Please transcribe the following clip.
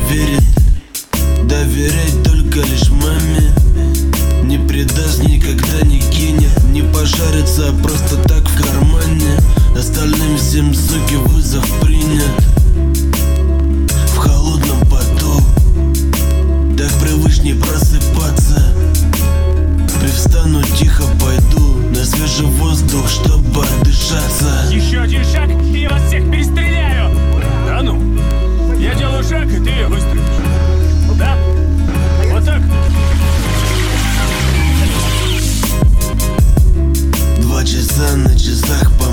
верит. Доверять только лишь маме. Не предаст, никогда не кинет. Не пожарится, а просто так в кармане. Остальным всем, суки, вызов принят. В холодном поту так привычней просыпаться. Привстану, тихо пойду на свежий воздух, чтобы отдышаться. Еще один шаг, и я вас всех перестреляю. Да ну, я делаю шаг, и ты выстрелишь. Да? Вот так? 2 часа на часах по